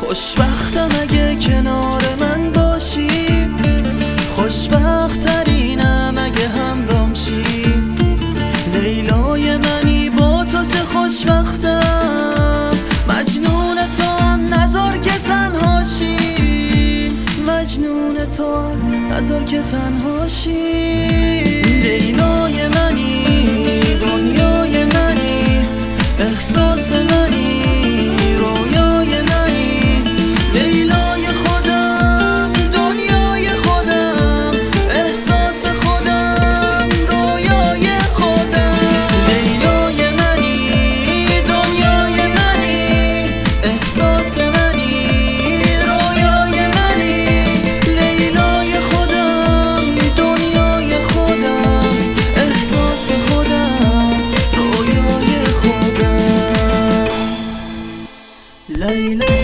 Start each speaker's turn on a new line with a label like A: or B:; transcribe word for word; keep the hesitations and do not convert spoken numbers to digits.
A: خوشبختم اگه کنار من باشی، خوشبخت ترینم اگه همراهم شی. لیلای منی با تو چه خوشبختم، مجنون تو هم نذار که تنها شی، مجنون تو هم نذار که تنها شی. لیلای منی، دنیای منی، احساس منی، رویای منی، لیلای خودم، دنیای خودم، احساس خودم، رویای خودم. لیلای منی، دنیای منی، احساس منی، رویای منی، لیلای خودم، دنیای خودم، احساس خودم، رویای خودم. لیلا